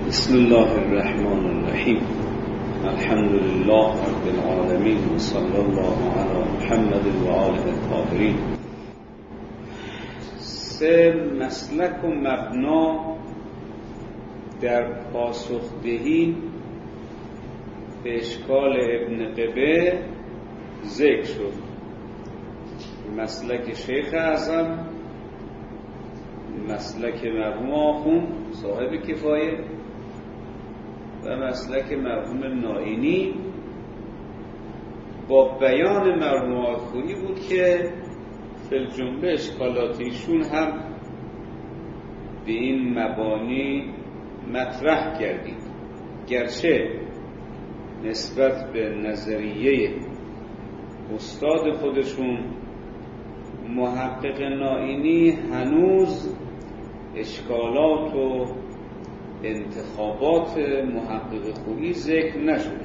بسم الله الرحمن الرحیم. الحمد لله رب العالمین و صلی الله علی محمد و آله الطاهرین. سه مسلک و مبنا در پاسخدهی به اشکال ابن قبه ذکر شد. مسلک شیخ اعظم، مسلک مرحوم آخوند صاحب کفایه و مسلک مرحوم نائینی با بیان مرحوم آخوندی بود که فی الجمله اشکالات ایشون هم به این مبانی مطرح کردید، گرچه نسبت به نظریه استاد خودشون محقق نائینی هنوز اشکالات و انتخابات محقق خویی ذکر نشد.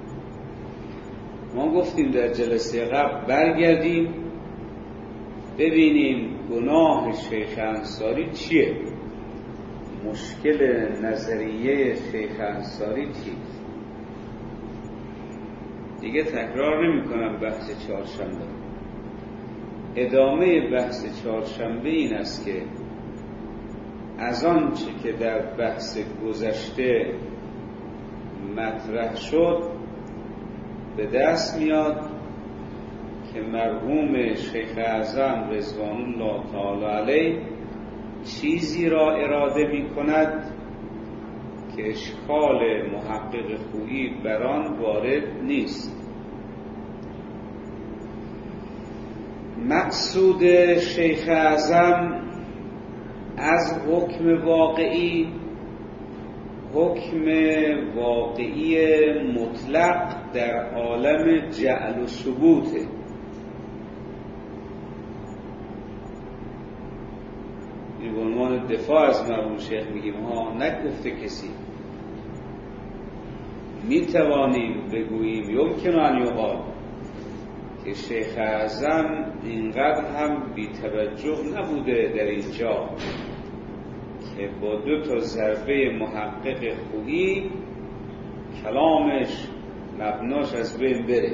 ما گفتیم در جلسه قبل برگردیم ببینیم گناه شیخ انصاری چیه، مشکل نظریه شیخ انصاری چیست. دیگه تکرار نمی کنم بحث چهارشنبه. ادامه بحث چهارشنبه این است که از آنچه که در بحث گذشته مطرح شد به دست میاد که مرحوم شیخ اعظم رضوان الله تعالی علیه چیزی را اراده می کند که اشکال محقق خویی بر آن وارد نیست. مقصود شیخ اعظم از حکم واقعی، حکم واقعی مطلق در عالم جعل و ثبوته. این به عنوان دفاع از مرحوم شیخ میگیم ها، نگفته کسی. میتوانیم بگوییم یمکن ان یقال که شیخ اعظم اینقدر هم بی توجه نبوده در اینجا که با دو تا ضربه محقق خویی کلامش مبناش از بین بره.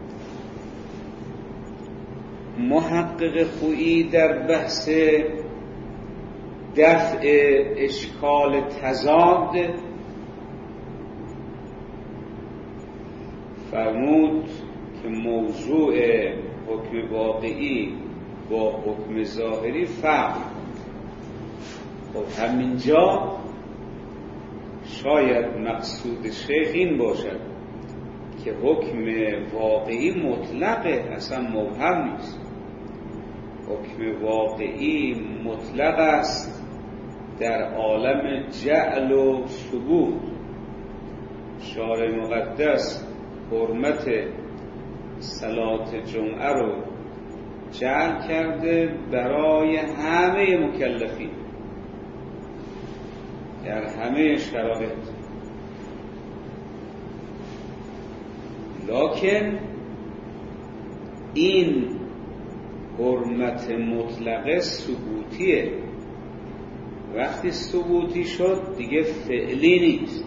محقق خویی در بحث دفع اشکال تضاد فرمود که موضوع حکم واقعی با حکم ظاهری فرق. خب همینجا شاید مقصود شیخ این باشد که حکم واقعی مطلقه، اصلا مبهم نیست. حکم واقعی مطلق است در عالم جعل و ثبوت. شارع مقدس حرمت صلات جمعه رو جعل کرده برای همه مکلفین در همه شرایط، لکن این حرمت مطلقه ثبوتیه. وقتی ثبوتی شد دیگه فعلی نیست.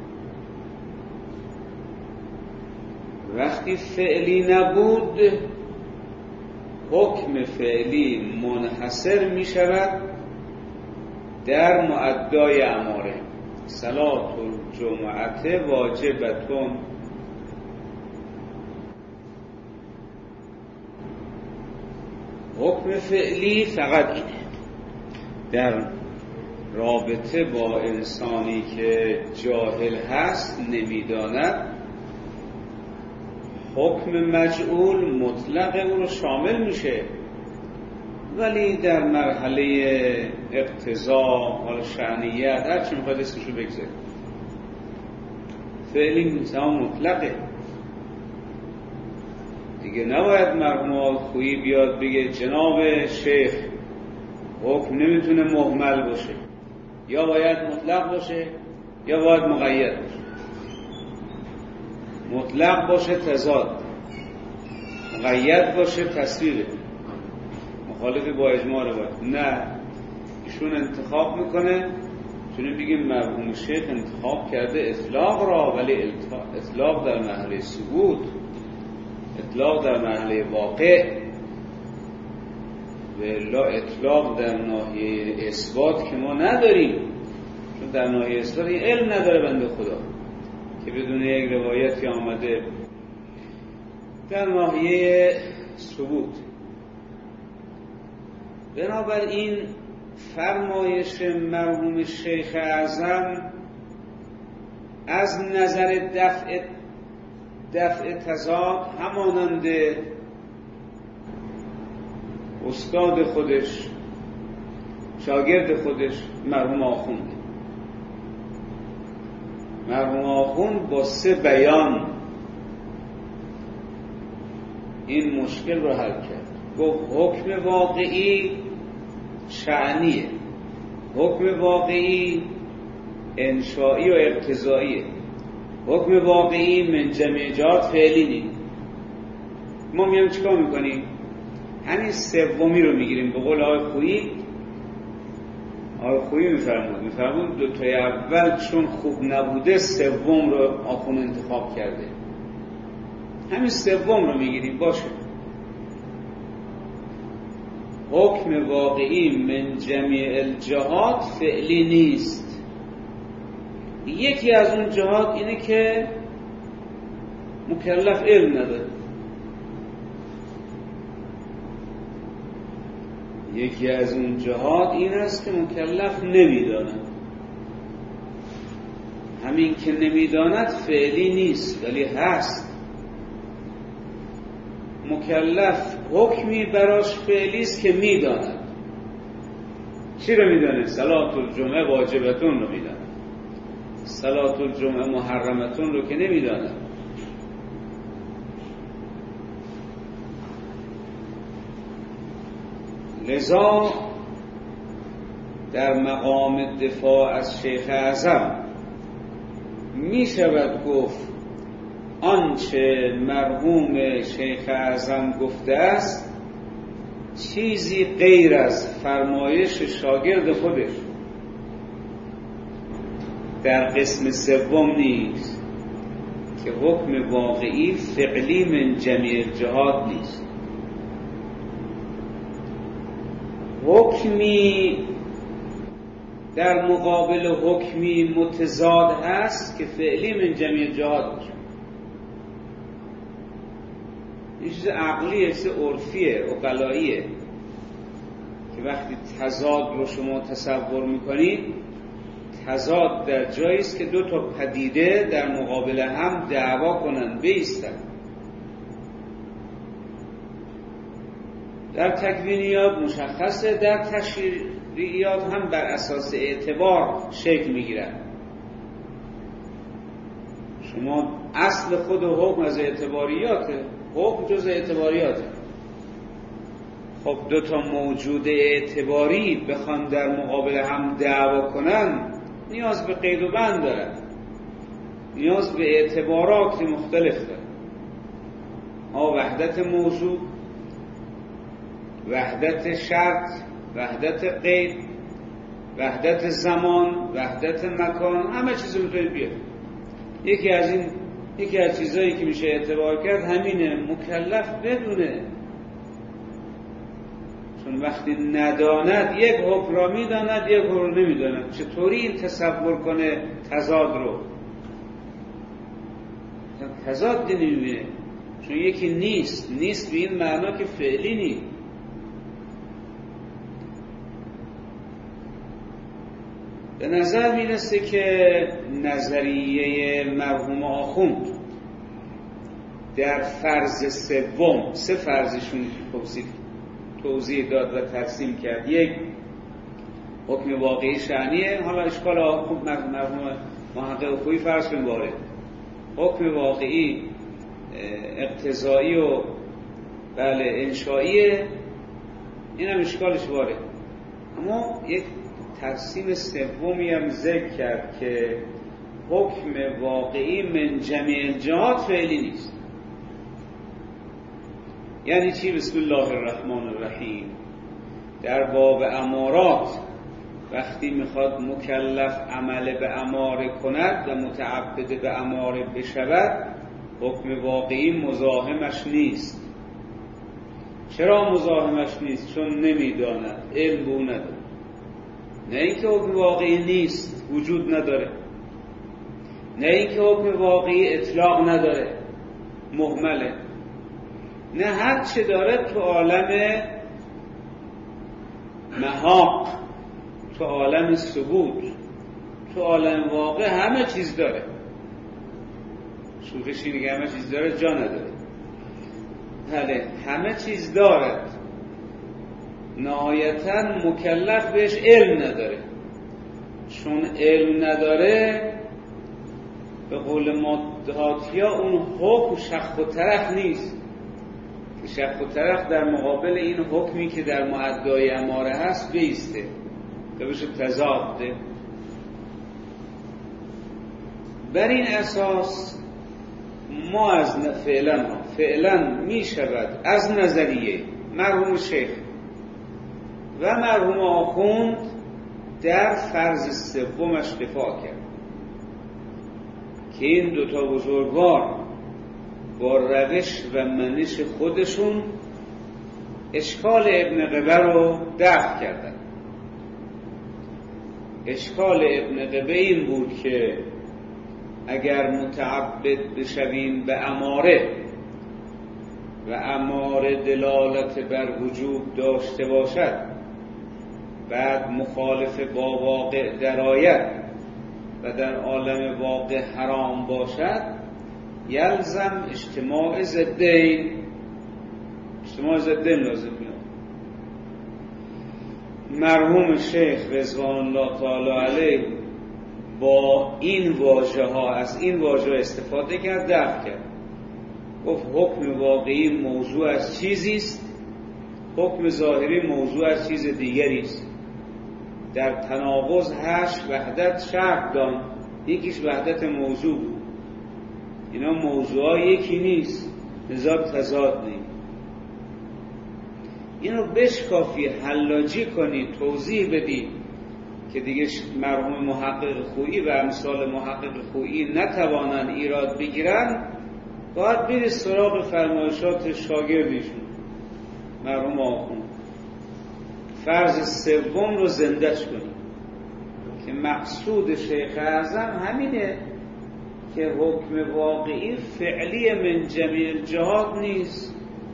وقتی فعلی نبود حکم فعلی منحصر می شود در مؤدای اماره. صلات الجمعه واجبتون. حکم فعلی فقط اینه. در رابطه با انسانی که جاهل هست نمیداند، حکم مجعول مطلق او رو شامل میشه، ولی در مرحله اقتضا، حال شأنیت، هر چی میخواد اسمشو بگذاره، فعلی نظام مطلقه دیگه. نباید مرحوم خویی بیاد بگه جناب شیخ حکم نمیتونه مهمل باشه، یا باید مطلق باشه یا باید مقید باشه. مطلق باشه تضاد، مقید باشه تصویره، مخالف با اجماع رو باید. نه، ایشون انتخاب میکنه میتونیم بگیم مرحوم شیخ انتخاب کرده اطلاق را، ولی اطلاق در محل ثبوت، اطلاق در محل واقع، و الا اطلاق در ناحیه اثبات که ما نداریم، چون در ناحیه اثبات این علم نداره بنده خدا که بدون یک روایتی آمده. در ناحیه ثبوت بنابراین فرمایش مرحوم شیخ اعظم از نظر دفع تضاد همانند استاد خودش، شاگرد خودش مرحوم آخوند. مرحوم آخوند با 3 بیان این مشکل رو حل کرد. گفت حکم واقعی شأنیه، حکم واقعی انشائی و اقتضاییه، حکم واقعی من جمع جهات فعلی نیست. ما میام چیکار میکنیم؟ همین سومی رو میگیریم. به قول آقای خویی میفرمود 2 تای اول چون خوب نبوده سوم رو آخوند انتخاب کرده. همین سوم رو میگیریم. باشه، حکم واقعی من جمیع الجهات فعلی نیست. یکی از اون جهات اینه که مکلف علم نداره. یکی از اون جهات این است که مکلف نمیداند. همین که نمیداند فعلی نیست ولی هست. مکلف حکمی براش فعلی است که میداند. چی رو میداند؟ صلات الجمعه واجبتون رو میداند، صلات الجمعه محرمتون رو که نمیداند. لذا در مقام دفاع از شیخ اعظم می شود گفت آنچه مرحوم شیخ اعظم گفته است چیزی غیر از فرمایش شاگرد خودش در قسم سوم نیست که حکم واقعی فعلی من جمیع الجهات نیست. حکمی در مقابل حکمی متضاد هست که فعلی من جمیع الجهات باشه. این چیز عقلیه، چیز عرفیه، عقلاییه که وقتی تضاد رو شما تصور میکنید، تضاد در جایی است که 2 تا پدیده در مقابل هم دعوا کنن، بایستن. در تکوینیات مشخصه، در تشریعیات هم بر اساس اعتبار شکل میگیرن. شما اصل خود حکم از اعتباریاته، حکم جز اعتباریاته. خب 2 تا موجود اعتباری بخوان در مقابل هم دعوا کنن نیاز به قید و بند دارن، نیاز به اعتبارات مختلف دارن. وحدت موضوع، وحدت شرط، وحدت قید، وحدت زمان، وحدت مکان، همه چیز میتونید بیاد. یکی از چیزایی که میشه اعتبار کرد همینه، مکلف بدونه. چون وقتی نداند یک حکم را میداند، یک حکم را نمیداند. چطوری این تصور کنه تضاد رو؟ تضاد نمیبینه، چون یکی نیست به این معنا که فعلی نیست. به نظر میرسه که نظریه مرحوم آخوند در فرض سوم، 3 فرضشون توضیح داد و ترسیم کرد. 1 حکم واقعی شأنیه. حالا اشکال آخوند مرحوم محقق خویی فرض کنیم وارد. حکم واقعی اقتضایی و انشائیه، این هم اشکالش وارد. اما یک تقسیم سومی هم ذکر کرد که حکم واقعی من جمیع الجهات فعلی نیست. یعنی چی؟ بسم الله الرحمن الرحیم در باب امارات وقتی میخواد مکلف عمل به اماره کند و متعبد به اماره بشود، حکم واقعی مزاحمش نیست. چرا مزاحمش نیست؟ چون نمیداند، علم به او نداره. نه اینکه حکم واقعی نیست، وجود نداره. نه اینکه حکم واقعی اطلاق نداره، مهمله. نه، هر چه داره تو عالم محاق، تو عالم ثبوت، تو عالم واقع همه چیز داره. صوفیش میگه همه چیز داره، جا نداره. بله، همه چیز دارد، نهایتاً مکلف بهش علم نداره. چون علم نداره، به قول مدهاتیا اون حکم شق و طرق نیست که شق و طرق در مقابل این حکمی که در معدای اماره هست بیسته و بشه تضاد. بر این اساس ما از فعلا می شود از نظریه مرحوم شیخ و مرحوم آخوند در فرض سومش دفاع کرد که این دوتا بزرگوار با روش و منش خودشون اشکال ابن قبه رو دفع کردن. اشکال ابن قبه این بود که اگر متعبد بشویم به اماره و اماره دلالت بر وجوب داشته باشد، بعد مخالف با واقع درآید و در عالم واقع حرام باشد، یلزم اجتماع ضدین لازم میاد. مرحوم شیخ رضوان الله تعالی علیه با این واژه ها از این واژه استفاده کرد، دفع کرد. گفت حکم واقعی موضوع از چیزی است، حکم ظاهری موضوع از چیز دیگری است. در تناقض 8 وحدت شرط دان، یکیش وحدت موضوع بود. اینا موضوعا یکی نیست، لذا تضاد نیست. اینو بشکافی، حلاجی کنی، توضیح بدی که دیگه مرحوم محقق خویی و امثال محقق خویی نتوانن ایراد بگیرن، باید بری سراغ فرمایشات شاگردیشون مرحوم آخوند. فرض سوم رو زندهش کنی که مقصود شیخ اعظم همینه که حکم واقعی فعلی من جمیع الجهات نیست،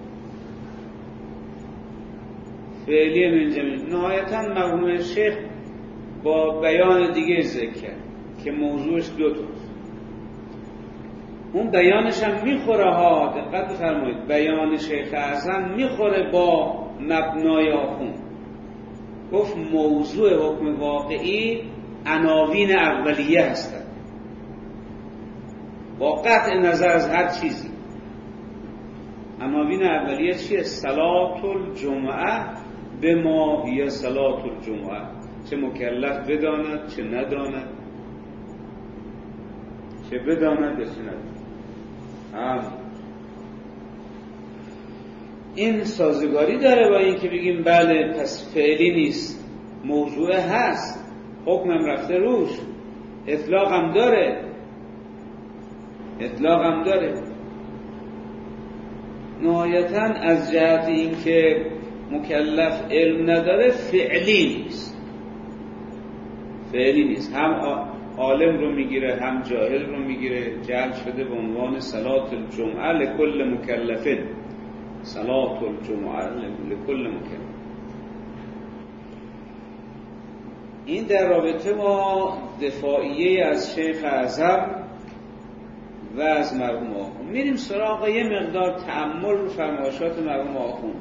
فعلی من جمیع. نهایتا مرحوم شیخ با بیان دیگه ذکر کرد که موضوعش دو تاست. اون بیانش هم میخوره ها، دقت بفرمایید، بیان شیخ اعظم میخوره با مبنای آخوند. گفت موضوع حکم واقعی عناوین اولیه هستند با قطع نظر از هر چیزی. عناوین اولیه چیه؟ صلات الجمعه به ما هی صلات الجمعه، چه مکلف بداند چه نداند، چه بداند چه نداند. این سازگاری داره با این که بگیم بله پس فعلی نیست، موضوع هست، حکمم رفته روش، اطلاق هم داره. نهایتا از جهت این که مکلف علم نداره فعلی نیست، هم عالم رو میگیره هم جاهل رو میگیره. جعل شده به عنوان صلات الجمعه لکل مکلفین، صلات الجمعه لکل مکلف. این در رابطه با دفاعیه از شیخ اعظم و از مرحوم آخوند. میریم سراغ یه مقدار تأمل رو فرمایشات مرحوم آخوند.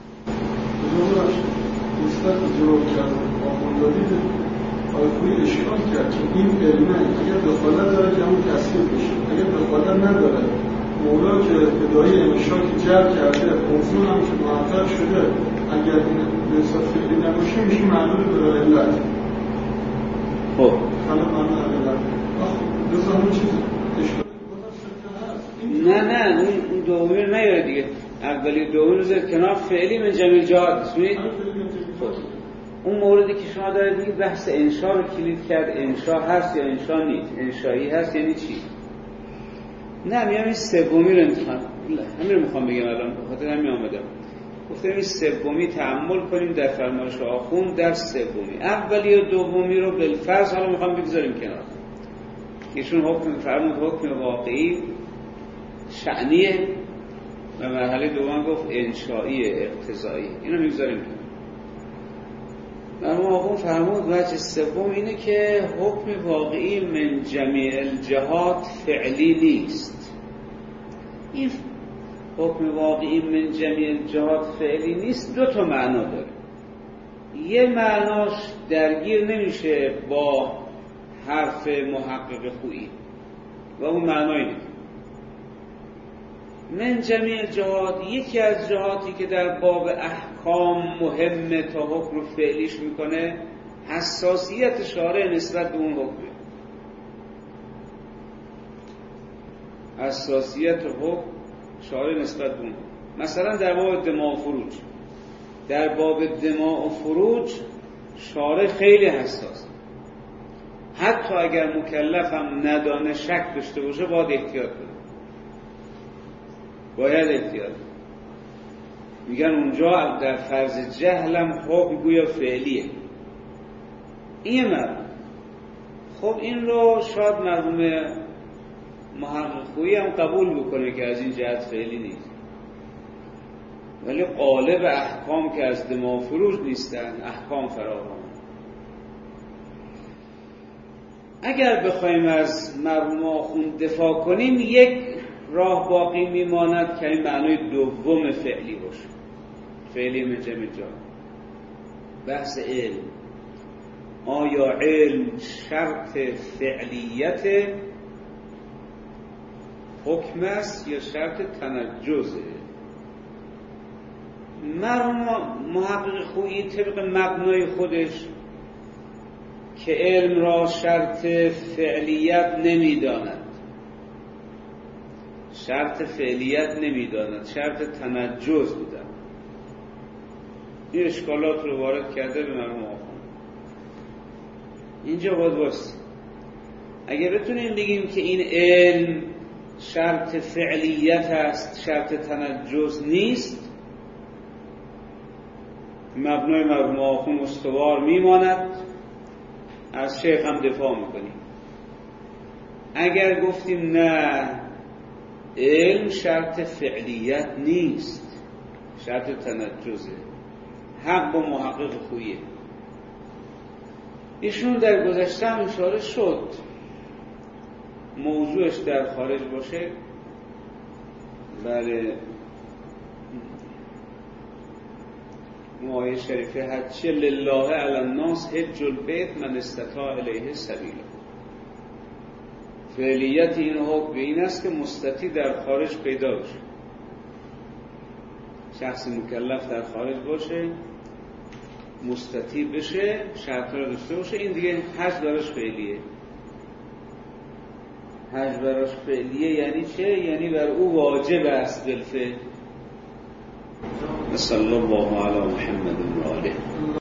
نسبت به جواب کردن آخوندی آخوندی اشکال کرد که این علمه اگر دخالت داره که همون تصویر بشه، اگر دخالت نداره مولا که ادعای امشاکی جلب کرده موضوع هم که معطل شده، اگر این نسبت فعلی نباشه میشه معلول به علت. خب حالا معلول علت بذار همون چیز اشکال نه اون دومی رو نیاره دیگه. اولی دومی رو زد کنار، فعلی من جمیع جهات. اون موردی که شما دارید میگید بحث انشا رو کلید کرد، انشا هست یا انشا نیست، انشایی هست یعنی چی؟ نه میام این سومی رو انتخاب، همین رو میخوام بگم الان، بخاطر همین آمدم گفتم این سومی تأمل کنیم در فرمایش آخوند در سومی. اولی و دومی رو بالفرض حالا میخوام بگذاریم کنار، ایشون حکم فرمود حکم واقعی شأنیه و مرحله دوم گفت انشایی اقتضایی، اینو میگذاریم کنار. مرحوم آخوند فرمود وجه سوم اینه که حکم واقعی من جمیع الجهات فعلی نیست. این حکم واقعی من جمیع الجهات فعلی نیست، دو تا معنا داره. یه معناش درگیر نمیشه با حرف محقق خویی و اون معنای نیست. من جمیع الجهات یکی از جهاتی که در باب احکام مهمه تا حکم رو فعلیش میکنه حساسیت شارع نسبت به اون حکمه. حساسیت حکم شارع نسبت به اون. مثلا در باب دماء و فروج، در باب دماء و فروج شارع خیلی حساس، حتی اگر مکلف هم ندانه شک داشته باشه باید احتیاط کنه، باید احتیاط. میگن اونجا در فرض جهلم حکم گویا فعلیه. این مرحوم خب این رو شاید مرحوم محقق خویی هم قبول بکنه که از این جهت فعلی نیست، ولی قالب احکام که از دماء و فروج نیستن، احکام فراوان. اگر بخوایم از مرحوم آخوند دفاع کنیم یک راه باقی میماند که این معنای دوم فعلی باشه، فعلی من جمع جا. بحث علم، آیا علم شرط فعلیت حکم است یا شرط تنجزه؟ مرحوم محقق خویی طبق مبنای خودش که علم را شرط فعلیت نمیداند، شرط فعلیت نمیداند، شرط تنجز بودن. این اشکالات رو وارد کرده به مرحوم آخوند. اینجا باید واسه اگه بتونیم بگیم که این علم شرط فعلیت است، شرط تنجز نیست، مبنای مرحوم آخوند استوار میماند، از شیخ هم دفاع میکنیم. اگر گفتیم نه علم شرط فعلیت نیست، شرط تنجزه، حق با محقق خویه. ایشون در گذشته هم اشاره شد موضوعش در خارج باشه. بله آیه شریفه حج لله علی الناس حج البیت من استطاع الیه سبیلا. فعلیت این حکم این است که مستطیع در خارج پیدا بشه، شخص مکلف در خارج باشه، مستطیع بشه، شرط را داشته باشه. این دیگه حج براش فعلیه. حج براش فعلیه یعنی چه؟ یعنی بر او واجب است بالفعل. صلی الله علی محمد و آله.